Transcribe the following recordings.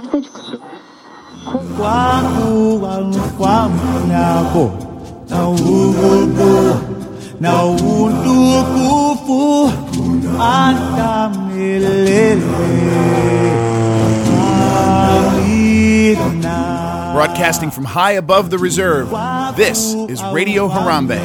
Broadcasting from high above the reserve, this is Radio Harambe.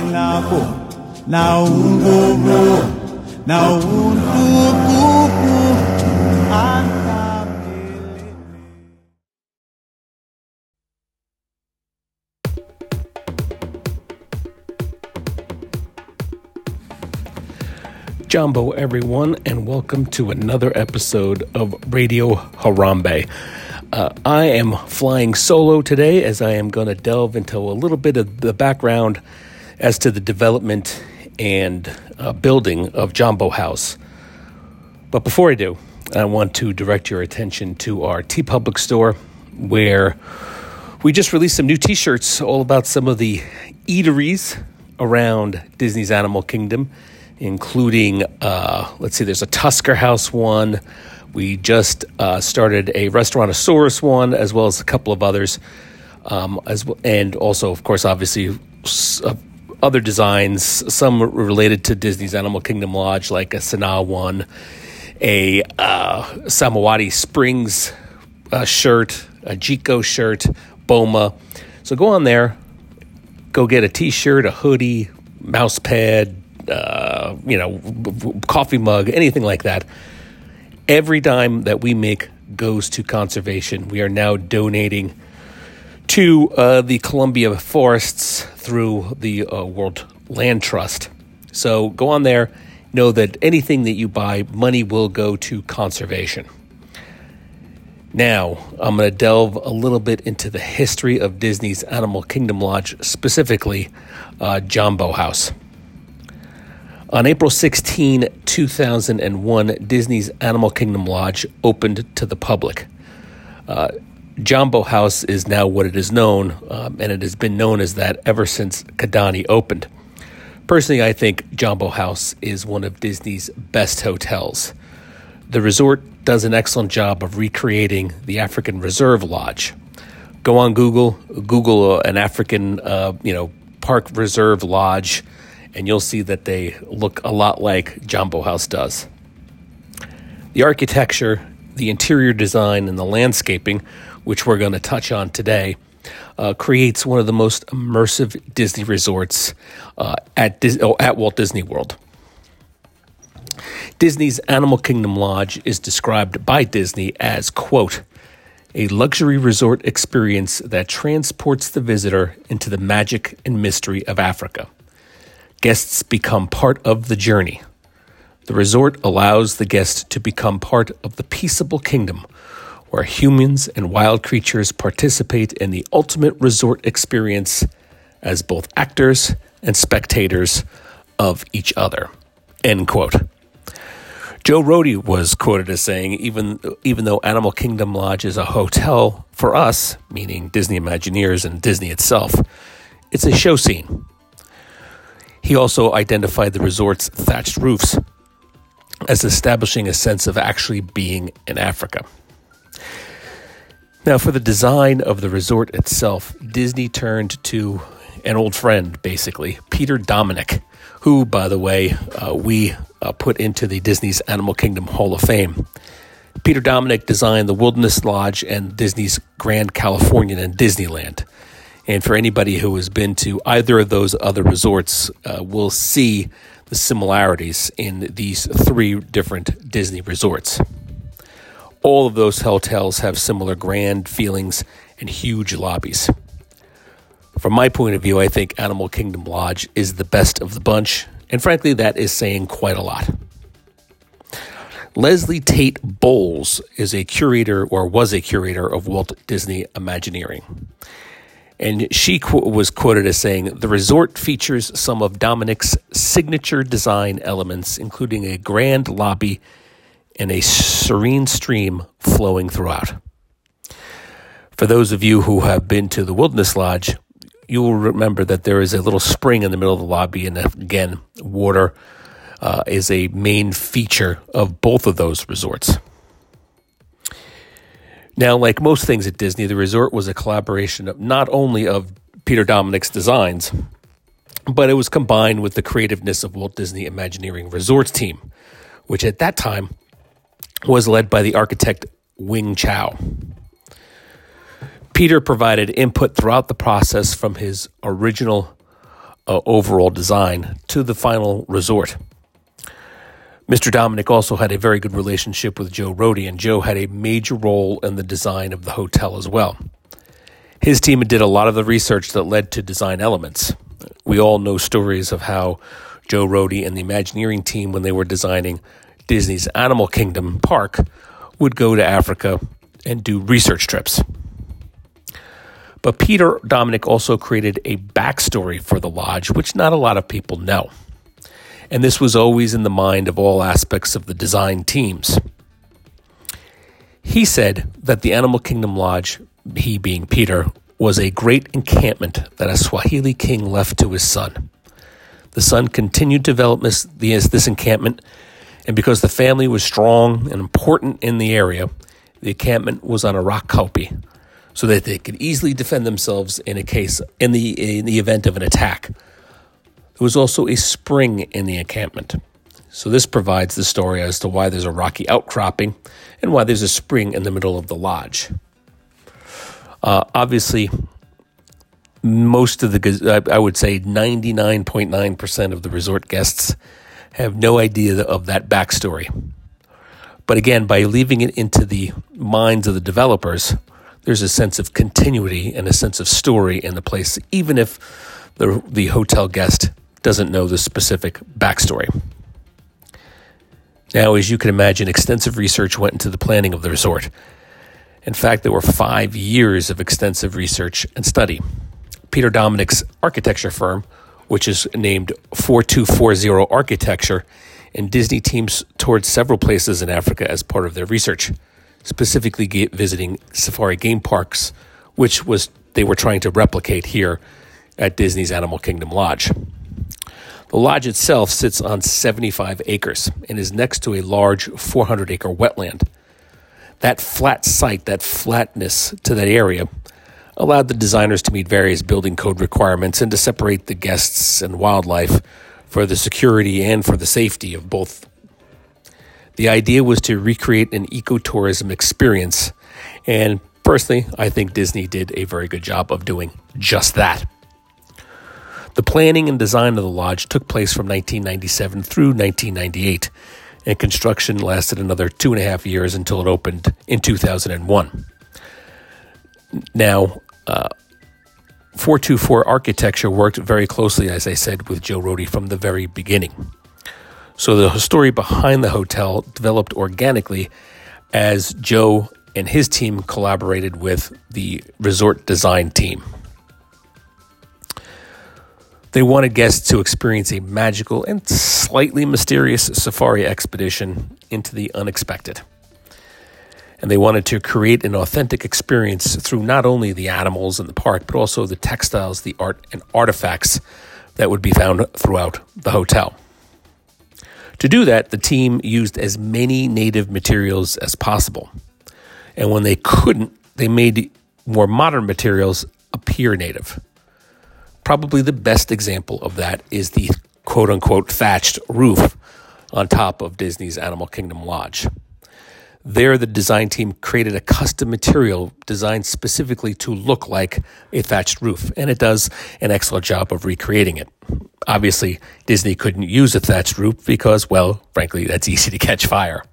Jumbo, everyone, and welcome to another episode of Radio Harambe. I am flying solo today as I am going to delve into a little bit of the background as to the development and building of Jambo House. But before I do, I want to direct your attention to our TeePublic store, where we just released some new t-shirts all about some of the eateries around Disney's Animal Kingdom, including, there's a Tusker House one. We just started a Restaurantosaurus one, as well as a couple of others, and also, of course, obviously, other designs, some related to Disney's Animal Kingdom Lodge, like a Sanaa one, a Samawati Springs shirt, a Jiko shirt, Boma. So go on there, go get a t-shirt, a hoodie, mouse pad, coffee mug, anything like that. Every dime that we make goes to conservation. We are now donating to the Columbia Forests through the World Land Trust. So go on there, know that anything that you buy, money will go to conservation. Now, I'm going to delve a little bit into the history of Disney's Animal Kingdom Lodge, specifically Jambo House. On April 16, 2001, Disney's Animal Kingdom Lodge opened to the public. Jambo House is now what it is known, and it has been known as that ever since Kidani opened. Personally, I think Jambo House is one of Disney's best hotels. The resort does an excellent job of recreating the African Reserve Lodge. Go on Google an African, Park Reserve Lodge, and you'll see that they look a lot like Jambo House does. The architecture, the interior design, and the landscaping, which we're going to touch on today, creates one of the most immersive Disney resorts at Walt Disney World. Disney's Animal Kingdom Lodge is described by Disney as, quote, a luxury resort experience that transports the visitor into the magic and mystery of Africa. Guests become part of the journey. The resort allows the guest to become part of the peaceable kingdom, where humans and wild creatures participate in the ultimate resort experience as both actors and spectators of each other. End quote. Joe Rohde was quoted as saying, even though Animal Kingdom Lodge is a hotel, for us, meaning Disney Imagineers and Disney itself, it's a show scene. He also identified the resort's thatched roofs as establishing a sense of actually being in Africa. Now, for the design of the resort itself, Disney turned to an old friend, basically, Peter Dominick, who, by the way, we put into the Disney's Animal Kingdom Hall of Fame. Peter Dominick designed the Wilderness Lodge and Disney's Grand Californian in Disneyland. And for anybody who has been to either of those other resorts, will see the similarities in these three different Disney resorts. All of those hotels have similar grand feelings and huge lobbies. From my point of view, I think Animal Kingdom Lodge is the best of the bunch, and frankly, that is saying quite a lot. Leslie Tate Bowles is a curator, or was a curator, of Walt Disney Imagineering. And she was quoted as saying, the resort features some of Dominick's signature design elements, including a grand lobby and a serene stream flowing throughout. For those of you who have been to the Wilderness Lodge, you will remember that there is a little spring in the middle of the lobby, and again, water is a main feature of both of those resorts. Now, like most things at Disney, the resort was a collaboration of not only of Peter Dominic's designs, but it was combined with the creativeness of Walt Disney Imagineering Resorts team, which at that time was led by the architect Wing Chow. Peter provided input throughout the process from his original overall design to the final resort. Mr. Dominic also had a very good relationship with Joe Rohde, and Joe had a major role in the design of the hotel as well. His team did a lot of the research that led to design elements. We all know stories of how Joe Rohde and the Imagineering team, when they were designing Disney's Animal Kingdom park, would go to Africa and do research trips. But Peter Dominic also created a backstory for the lodge, which not a lot of people know. And this was always in the mind of all aspects of the design teams. He said that the Animal Kingdom Lodge, he being Peter, was a great encampment that a Swahili king left to his son. The son continued to develop this encampment, and because the family was strong and important in the area, the encampment was on a rock kopje, so that they could easily defend themselves in the event of an attack. There was also a spring in the encampment. So this provides the story as to why there's a rocky outcropping and why there's a spring in the middle of the lodge. Obviously, most of I would say 99.9% of the resort guests have no idea of that backstory. But again, by leaving it into the minds of the developers, there's a sense of continuity and a sense of story in the place, even if the hotel guest doesn't know the specific backstory. Now, as you can imagine, extensive research went into the planning of the resort. In fact, there were 5 years of extensive research and study. Peter Dominic's architecture firm, which is named 4240 Architecture, and Disney teams toured several places in Africa as part of their research, specifically visiting safari game parks, which they were trying to replicate here at Disney's Animal Kingdom Lodge. The lodge itself sits on 75 acres and is next to a large 400-acre wetland. That flat site, that flatness to that area, allowed the designers to meet various building code requirements and to separate the guests and wildlife for the security and for the safety of both. The idea was to recreate an ecotourism experience, and personally, I think Disney did a very good job of doing just that. The planning and design of the lodge took place from 1997 through 1998, and construction lasted another 2.5 years until it opened in 2001. Now, 424 Architecture worked very closely, as I said, with Joe Rohde from the very beginning. So the story behind the hotel developed organically as Joe and his team collaborated with the resort design team. They wanted guests to experience a magical and slightly mysterious safari expedition into the unexpected. And they wanted to create an authentic experience through not only the animals in the park, but also the textiles, the art, and artifacts that would be found throughout the hotel. To do that, the team used as many native materials as possible. And when they couldn't, they made more modern materials appear native. Probably the best example of that is the quote-unquote thatched roof on top of Disney's Animal Kingdom Lodge. There, the design team created a custom material designed specifically to look like a thatched roof, and it does an excellent job of recreating it. Obviously, Disney couldn't use a thatched roof because, well, frankly, that's easy to catch fire.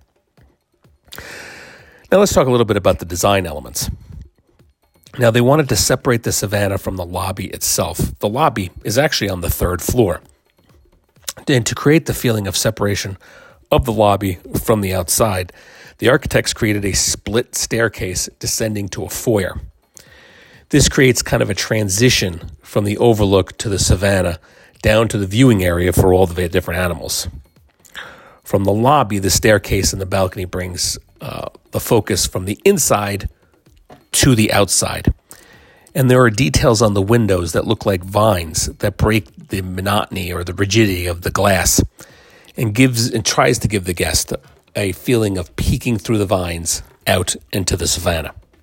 Now let's talk a little bit about the design elements. Now, they wanted to separate the savannah from the lobby itself. The lobby is actually on the 3rd floor. And to create the feeling of separation of the lobby from the outside, the architects created a split staircase descending to a foyer. This creates kind of a transition from the overlook to the savannah down to the viewing area for all the different animals. From the lobby, the staircase and the balcony brings the focus from the inside to the outside. And there are details on the windows that look like vines that break the monotony or the rigidity of the glass and tries to give the guest a feeling of peeking through the vines out into the savannah.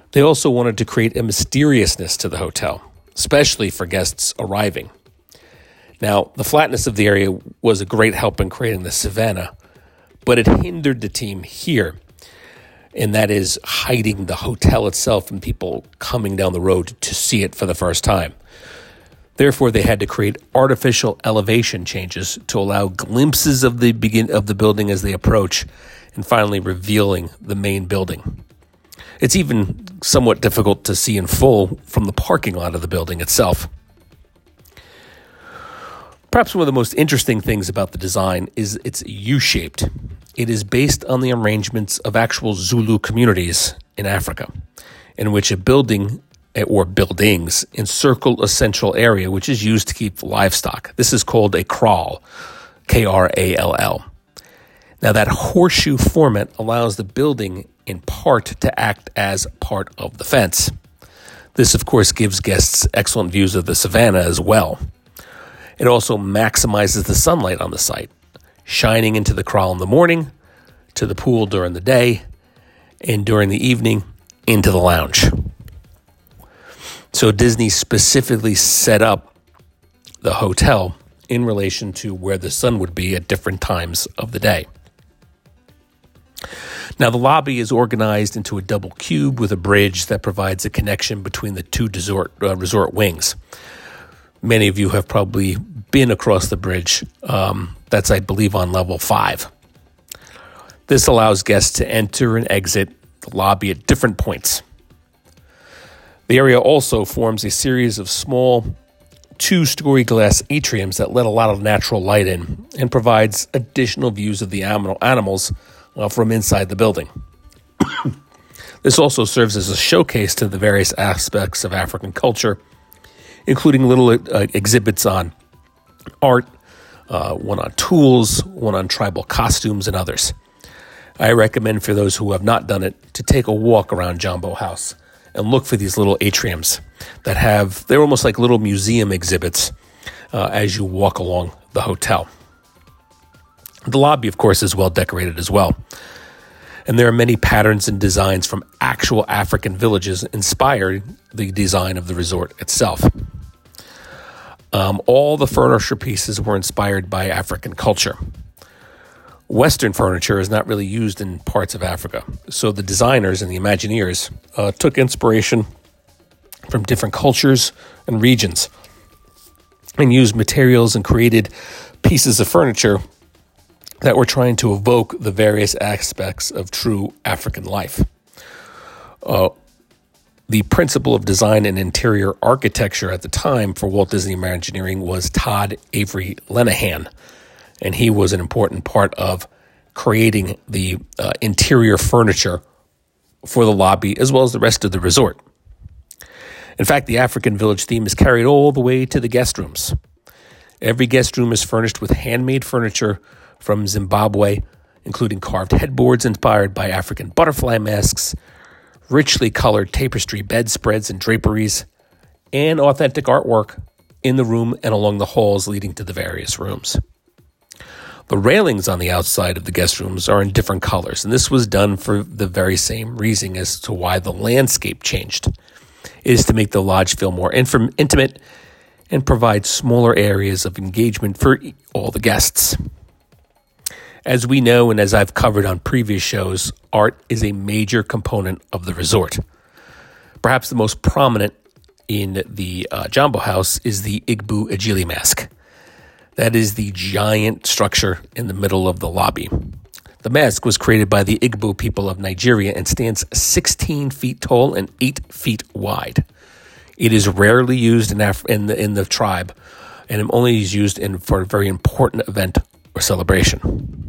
They also wanted to create a mysteriousness to the hotel, especially for guests arriving. Now, the flatness of the area was a great help in creating the savannah, but it hindered the team here, and that is hiding the hotel itself from people coming down the road to see it for the first time. Therefore, they had to create artificial elevation changes to allow glimpses of the building as they approach, and finally revealing the main building. It's even somewhat difficult to see in full from the parking lot of the building itself. Perhaps one of the most interesting things about the design is it's U-shaped. It is based on the arrangements of actual Zulu communities in Africa, in which a building or buildings encircle a central area which is used to keep livestock. This is called a kraal, K-R-A-L-L. Now, that horseshoe format allows the building in part to act as part of the fence. This, of course, gives guests excellent views of the savannah as well. It also maximizes the sunlight on the site, shining into the kraal in the morning, to the pool during the day, and during the evening, into the lounge. So Disney specifically set up the hotel in relation to where the sun would be at different times of the day. Now, the lobby is organized into a double cube with a bridge that provides a connection between the two resort wings. Many of you have probably been across the bridge. That's, I believe, on level 5. This allows guests to enter and exit the lobby at different points. The area also forms a series of small 2-story glass atriums that let a lot of natural light in and provides additional views of the animals from inside the building. This also serves as a showcase to the various aspects of African culture, including little exhibits on art, one on tools, one on tribal costumes, and others. I recommend for those who have not done it to take a walk around Jambo House and look for these little atriums that they're almost like little museum exhibits as you walk along the hotel. The lobby, of course, is well decorated as well. And there are many patterns and designs from actual African villages inspired the design of the resort itself. All the furniture pieces were inspired by African culture. Western furniture is not really used in parts of Africa, so the designers and the Imagineers took inspiration from different cultures and regions and used materials and created pieces of furniture that were trying to evoke the various aspects of true African life. The principal of design and interior architecture at the time for Walt Disney Imagineering was Todd Avery Lenahan, and he was an important part of creating the interior furniture for the lobby as well as the rest of the resort. In fact, the African village theme is carried all the way to the guest rooms. Every guest room is furnished with handmade furniture from Zimbabwe, including carved headboards inspired by African butterfly masks, richly colored tapestry bedspreads and draperies, and authentic artwork in the room and along the halls leading to the various rooms. The railings on the outside of the guest rooms are in different colors, and this was done for the very same reason as to why the landscape changed. It is to make the lodge feel more intimate and provide smaller areas of engagement for all the guests. As we know, and as I've covered on previous shows, art is a major component of the resort. Perhaps the most prominent in the Jambo House is the Igbo Ejili mask. That is the giant structure in the middle of the lobby. The mask was created by the Igbo people of Nigeria and stands 16 feet tall and 8 feet wide. It is rarely used in the tribe, and it only is used for a very important event or celebration.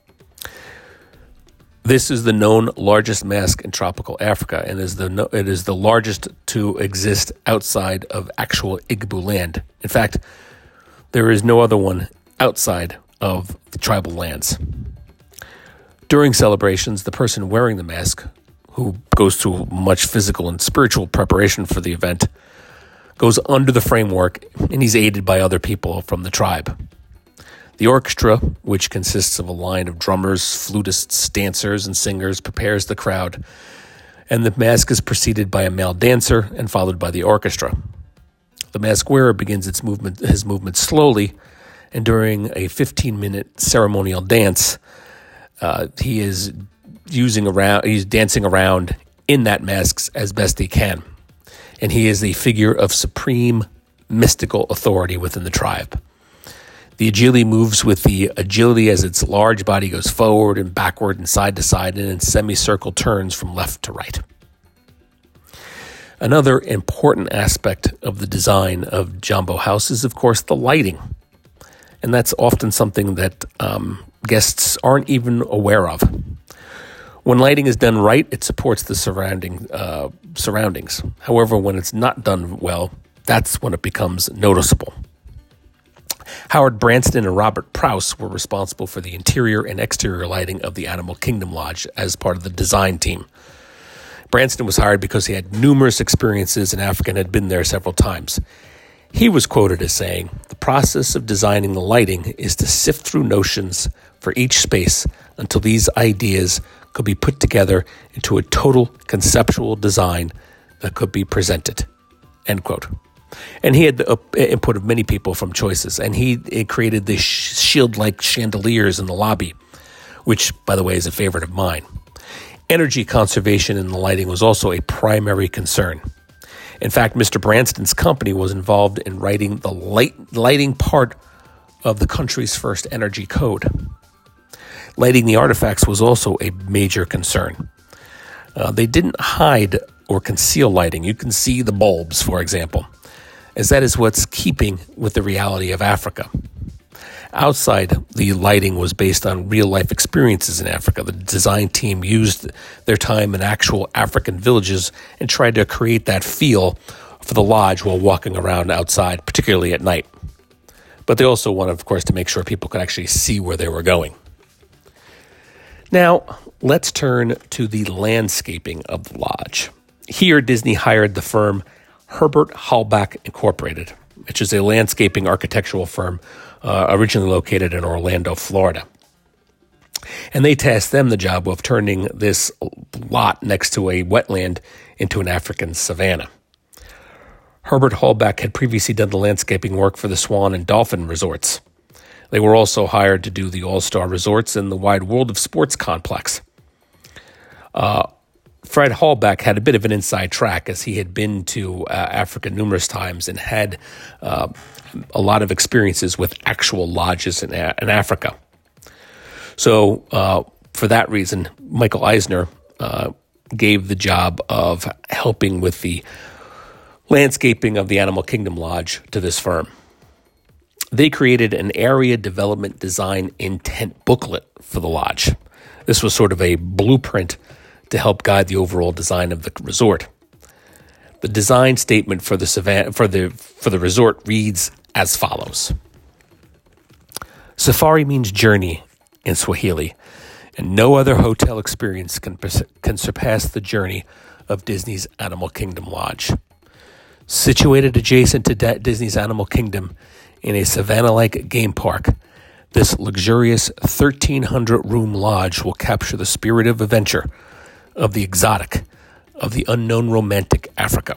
This is the known largest mask in tropical Africa, and it is the largest to exist outside of actual Igbo land. In fact, there is no other one outside of the tribal lands. During celebrations, the person wearing the mask, who goes through much physical and spiritual preparation for the event, goes under the framework, and he's aided by other people from the tribe. The orchestra, which consists of a line of drummers, flutists, dancers, and singers, prepares the crowd and the mask is preceded by a male dancer and followed by the orchestra. The mask wearer begins his movement slowly, and during a 15-minute ceremonial dance, he's dancing around in that mask as best he can. And he is the figure of supreme mystical authority within the tribe. The Agili moves with the agility as its large body goes forward and backward and side to side and in semicircle turns from left to right. Another important aspect of the design of Jambo House is, of course, the lighting. And that's often something that guests aren't even aware of. When lighting is done right, it supports the surroundings. However, when it's not done well, that's when it becomes noticeable. Howard Branston and Robert Prowse were responsible for the interior and exterior lighting of the Animal Kingdom Lodge as part of the design team. Branston was hired because he had numerous experiences in Africa and had been there several times. He was quoted as saying, "The process of designing the lighting is to sift through notions for each space until these ideas could be put together into a total conceptual design that could be presented." End quote. And he had the input of many people from Choices, and he created the shield-like chandeliers in the lobby, which, by the way, is a favorite of mine. Energy conservation in the lighting was also a primary concern. In fact, Mr. Branston's company was involved in writing the lighting part of the country's first energy code. Lighting the artifacts was also a major concern. They didn't hide or conceal lighting. You can see the bulbs, for example, as that is what's keeping with the reality of Africa. Outside, the lighting was based on real-life experiences in Africa. The design team used their time in actual African villages and tried to create that feel for the lodge while walking around outside, particularly at night. But they also wanted, of course, to make sure people could actually see where they were going. Now, let's turn to the landscaping of the lodge. Here, Disney hired the firm Herbert Halbach Incorporated, which is a landscaping architectural firm originally located in Orlando, Florida. And they tasked them the job of turning this lot next to a wetland into an African savanna. Herbert Halbach had previously done the landscaping work for the Swan and Dolphin resorts. They were also hired to do the All-Star Resorts and the Wide World of Sports complex. Fred Halbach had a bit of an inside track as he had been to Africa numerous times and had a lot of experiences with actual lodges in Africa. So for that reason, Michael Eisner gave the job of helping with the landscaping of the Animal Kingdom Lodge to this firm. They created an area development design intent booklet for the lodge. This was sort of a blueprint to help guide the overall design of the resort. The design statement for the resort reads as follows. Safari means journey in Swahili, and no other hotel experience can surpass the journey of Disney's Animal Kingdom Lodge. Situated adjacent to Disney's Animal Kingdom in a savanna-like game park, this luxurious 1,300-room lodge will capture the spirit of adventure, of the exotic, of the unknown romantic Africa.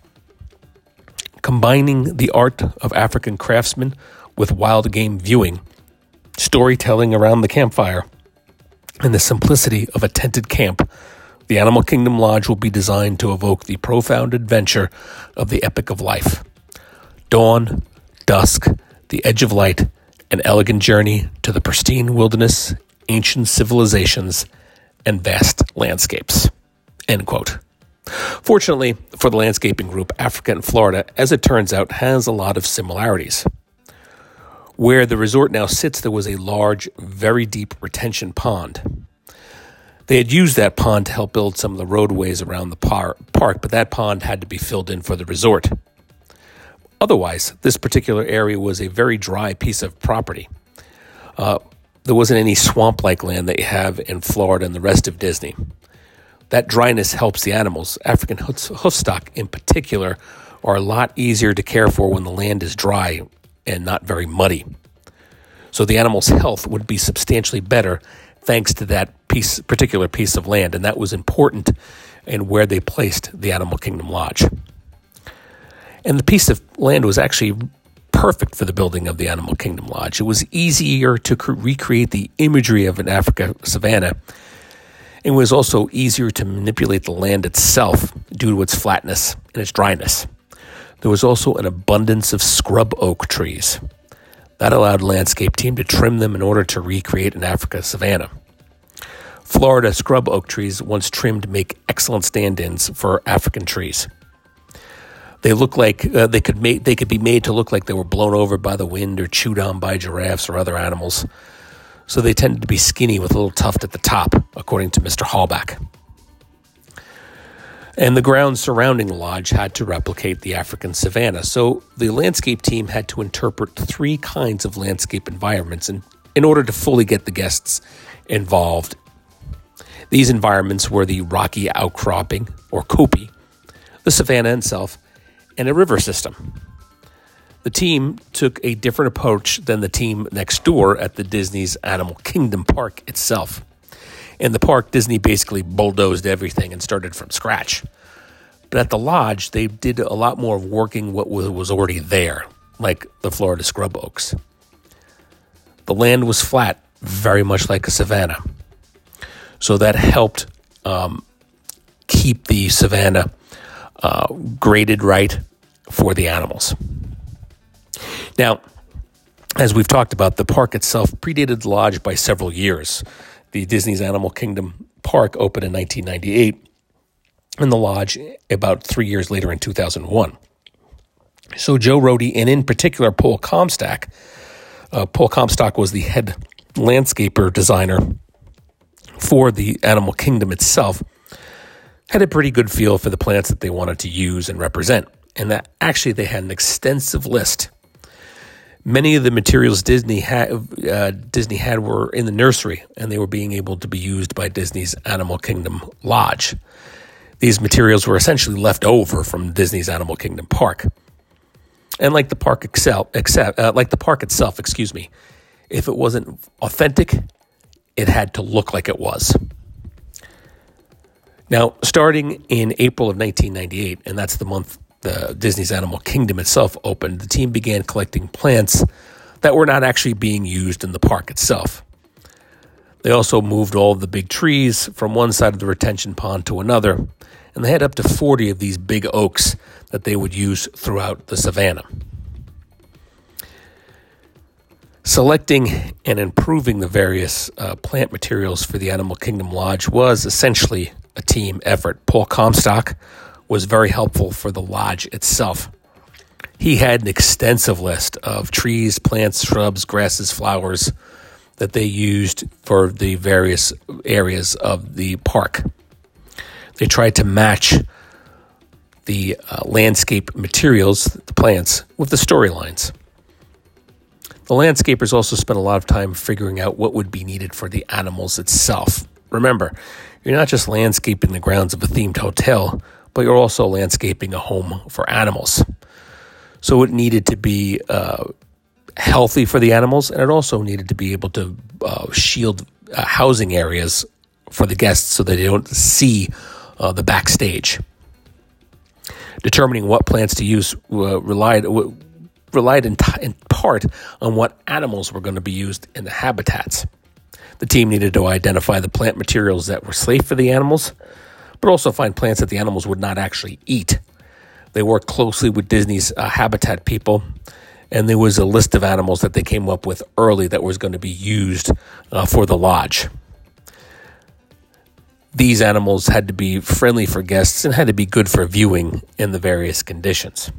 Combining the art of African craftsmen with wild game viewing, storytelling around the campfire, and the simplicity of a tented camp, the Animal Kingdom Lodge will be designed to evoke the profound adventure of the epic of life. Dawn, dusk, the edge of light, an elegant journey to the pristine wilderness, ancient civilizations, and vast landscapes. End quote. Fortunately for the landscaping group, Africa and Florida, as it turns out, has a lot of similarities. Where the resort now sits, there was a large, very deep retention pond. They had used that pond to help build some of the roadways around the park, but that pond had to be filled in for the resort. Otherwise, this particular area was a very dry piece of property. There wasn't any swamp-like land that you have in Florida and the rest of Disney. That dryness helps the animals. African hoofstock in particular are a lot easier to care for when the land is dry and not very muddy. So the animal's health would be substantially better thanks to that particular piece of land, and that was important in where they placed the Animal Kingdom Lodge. And the piece of land was actually perfect for the building of the Animal Kingdom Lodge. It was easier to recreate the imagery of an Africa savanna. It was also easier to manipulate the land itself due to its flatness and its dryness. There was also an abundance of scrub oak trees. That allowed the landscape team to trim them in order to recreate an Africa savanna. Florida scrub oak trees, once trimmed, make excellent stand-ins for African trees. They look like they could be made to look like they were blown over by the wind or chewed on by giraffes or other animals. So they tended to be skinny with a little tuft at the top, according to Mr. Hallback. And the grounds surrounding the lodge had to replicate the African savanna. So the landscape team had to interpret 3 kinds of landscape environments in order to fully get the guests involved. These environments were the rocky outcropping, or kopie, the savanna itself, and a river system. The team took a different approach than the team next door at the Disney's Animal Kingdom Park itself. In the park, Disney basically bulldozed everything and started from scratch. But at the lodge, they did a lot more of working what was already there, like the Florida scrub oaks. The land was flat, very much like a savanna. So that helped keep the savanna graded right for the animals. Now, as we've talked about, the park itself predated the lodge by several years. The Disney's Animal Kingdom Park opened in 1998, and the lodge about 3 years later in 2001. So Joe Rohde, and in particular Paul Comstock was the head landscaper designer for the Animal Kingdom itself, had a pretty good feel for the plants that they wanted to use and represent, and that actually they had an extensive list. Many of the materials Disney had were in the nursery, and they were being able to be used by Disney's Animal Kingdom Lodge. These materials were essentially left over from Disney's Animal Kingdom Park, and like the park itself, if it wasn't authentic, it had to look like it was. Now, starting in April of 1998, and that's the month the Disney's Animal Kingdom itself opened, the team began collecting plants that were not actually being used in the park itself. They also moved all of the big trees from one side of the retention pond to another, and they had up to 40 of these big oaks that they would use throughout the savanna. Selecting and improving the various plant materials for the Animal Kingdom Lodge was essentially a team effort. Paul Comstock was very helpful for the lodge itself. He had an extensive list of trees, plants, shrubs, grasses, flowers that they used for the various areas of the park. They tried to match the landscape materials, the plants, with the storylines. The landscapers also spent a lot of time figuring out what would be needed for the animals itself. Remember, you're not just landscaping the grounds of a themed hotel, but you're also landscaping a home for animals. So it needed to be healthy for the animals, and it also needed to be able to shield housing areas for the guests so that they don't see the backstage. Determining what plants to use relied in part on what animals were going to be used in the habitats. The team needed to identify the plant materials that were safe for the animals, but also find plants that the animals would not actually eat. They worked closely with Disney's habitat people, and there was a list of animals that they came up with early that was going to be used for the lodge. These animals had to be friendly for guests and had to be good for viewing in the various conditions.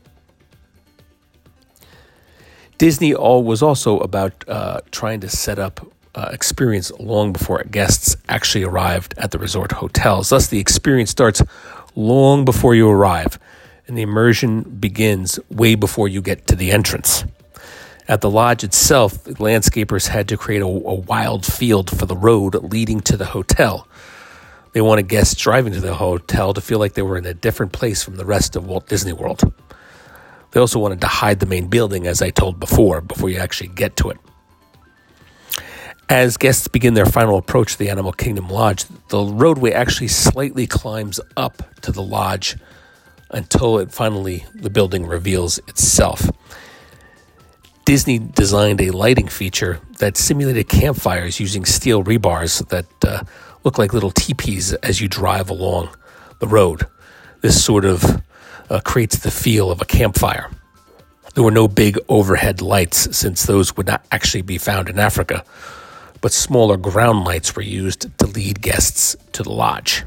Disney was also about trying to set up experience long before guests actually arrived at the resort hotels. Thus, the experience starts long before you arrive, and the immersion begins way before you get to the entrance. At the lodge itself, the landscapers had to create a wild field for the road leading to the hotel. They wanted guests driving to the hotel to feel like they were in a different place from the rest of Walt Disney World. They also wanted to hide the main building, as I told before you actually get to it. As guests begin their final approach to the Animal Kingdom Lodge, the roadway actually slightly climbs up to the lodge until the building reveals itself. Disney designed a lighting feature that simulated campfires using steel rebars that look like little teepees as you drive along the road. This sort of creates the feel of a campfire. There were no big overhead lights, since those would not actually be found in Africa, but smaller ground lights were used to lead guests to the lodge.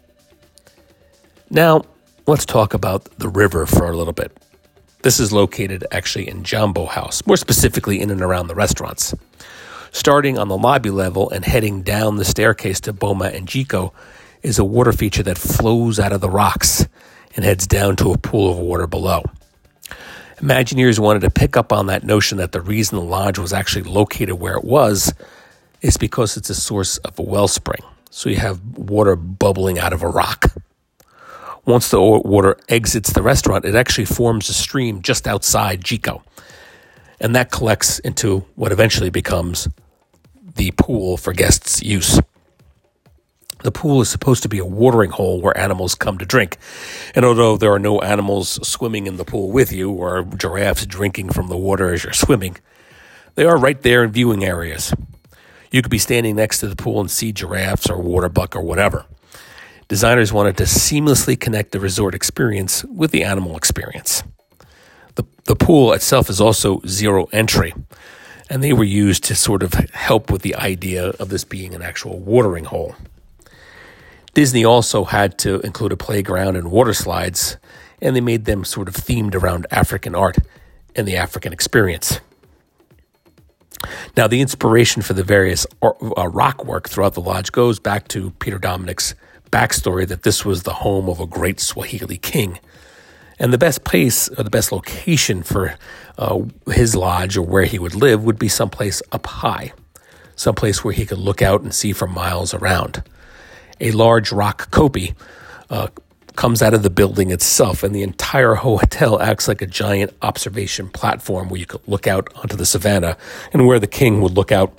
Now, let's talk about the river for a little bit. This is located actually in Jambo House, more specifically in and around the restaurants. Starting on the lobby level and heading down the staircase to Boma and Jiko is a water feature that flows out of the rocks and heads down to a pool of water below. Imagineers wanted to pick up on that notion that the reason the lodge was actually located where it was is because it's a source of a wellspring. So you have water bubbling out of a rock. Once the water exits the restaurant, it actually forms a stream just outside Jiko. And that collects into what eventually becomes the pool for guests' use. The pool is supposed to be a watering hole where animals come to drink. And although there are no animals swimming in the pool with you or giraffes drinking from the water as you're swimming, they are right there in viewing areas. You could be standing next to the pool and see giraffes or water buck or whatever. Designers wanted to seamlessly connect the resort experience with the animal experience. The pool itself is also zero entry, and they were used to sort of help with the idea of this being an actual watering hole. Disney also had to include a playground and water slides, and they made them sort of themed around African art and the African experience. Now, the inspiration for the various rock work throughout the lodge goes back to Peter Dominic's backstory that this was the home of a great Swahili king. And the best place or the best location for his lodge or where he would live would be someplace up high, someplace where he could look out and see for miles around. A large rock kopie comes out of the building itself, and the entire hotel acts like a giant observation platform where you could look out onto the savannah and where the king would look out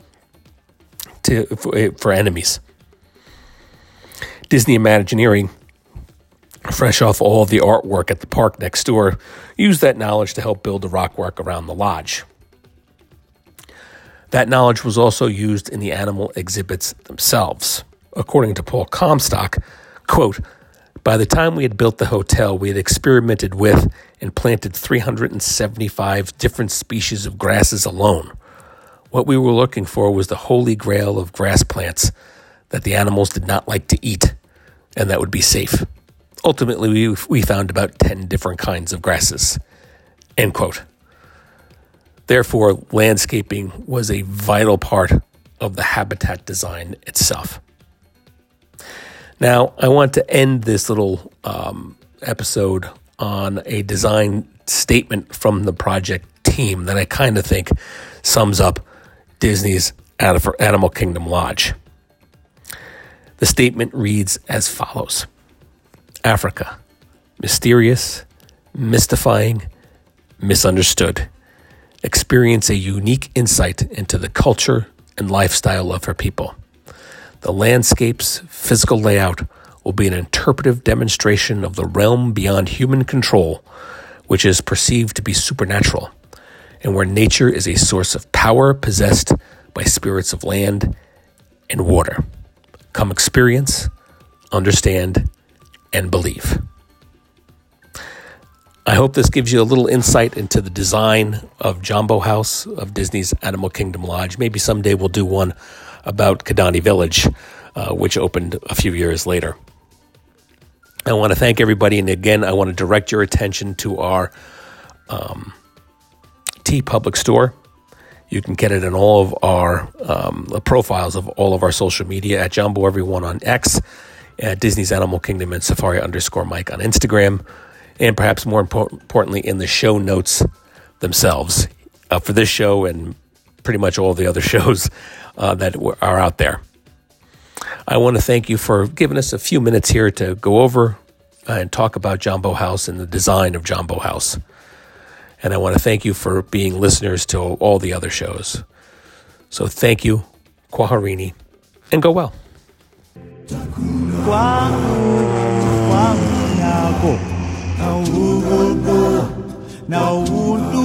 for enemies. Disney Imagineering, fresh off all of the artwork at the park next door, used that knowledge to help build the rockwork around the lodge. That knowledge was also used in the animal exhibits themselves. According to Paul Comstock, quote, "By the time we had built the hotel, we had experimented with and planted 375 different species of grasses alone. What we were looking for was the holy grail of grass plants that the animals did not like to eat and that would be safe. Ultimately, we found about 10 different kinds of grasses." End quote. Therefore, landscaping was a vital part of the habitat design itself. Now, I want to end this little episode on a design statement from the project team that I kind of think sums up Disney's Animal Kingdom Lodge. The statement reads as follows: Africa, mysterious, mystifying, misunderstood. Experience a unique insight into the culture and lifestyle of her people. The landscape's physical layout will be an interpretive demonstration of the realm beyond human control, which is perceived to be supernatural, and where nature is a source of power possessed by spirits of land and water. Come experience, understand, and believe. I hope this gives you a little insight into the design of Jambo House, of Disney's Animal Kingdom Lodge. Maybe someday we'll do one about Kidani Village, which opened a few years later. I want to thank everybody, and again, I want to direct your attention to our TeePublic store. You can get it in all of our profiles of all of our social media at Jambo Everyone on X, at Disney's Animal Kingdom and Safari_Mike on Instagram, and perhaps more importantly in the show notes themselves for this show and pretty much all the other shows that are out there. I want to thank you for giving us a few minutes here to go over and talk about Jambo House and the design of Jambo House. And I want to thank you for being listeners to all the other shows. So thank you, Kwaherini, and go well. Now